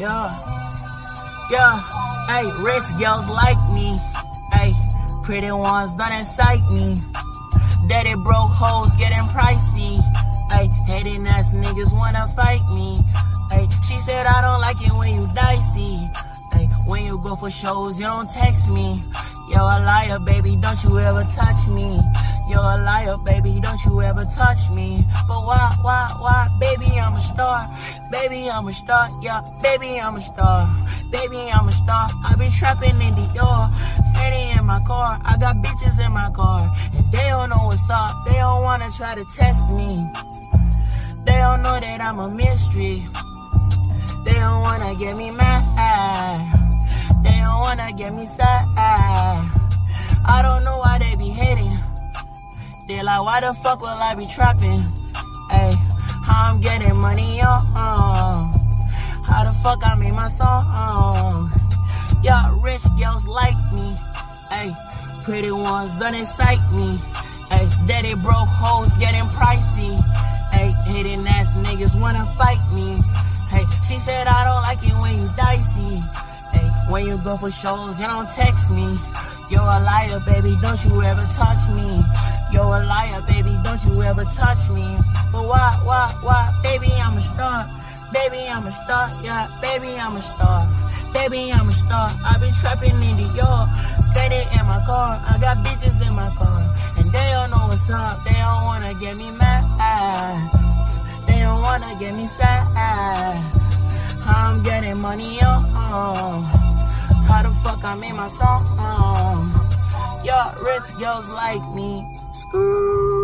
Hey, rich girls like me. Hey, pretty ones don't excite me. Daddy broke hoes getting pricey. Hey, hating ass niggas wanna fight me. Hey, she said I don't like it when you dicey. Hey, when you go for shows, you don't text me. You're a liar, baby, don't you ever touch me. You're a liar, baby, don't you ever touch me. But why, baby, I'm a star. Baby, I'm a star, yeah, baby, I'm a star. Baby, I'm a star, I be trapping in Dior. Fanny in my car, I got bitches in my car. And they don't know what's up, they don't wanna try to test me. They don't know that I'm a mystery. They don't wanna get me mad. They don't wanna get me sad. I don't know why they be hating. They like, why the fuck will I be trapping? Hey, how I'm getting money on? How the fuck I made my song? Yeah, rich girls like me. Hey, pretty ones don't excite me. Hey, daddy broke hoes getting pricey. Hey, hating ass niggas wanna fight me. Hey, she said I don't like it when you dicey. Hey, when you go for shows, you don't text me. You're a liar, baby, don't you ever touch me. You're a liar, baby, don't you ever touch me. But why, baby, I'm a star. Baby, I'm a star, yeah, baby, I'm a star. Baby, I'm a star, I be trapping in Dior. Fanny in my car, I got bitches in my car. And they don't know what's up, they don't wanna get me mad. They don't wanna get me sad. How I'm getting money on? How the fuck I made my song? Yeah, rich girls like me. Screw.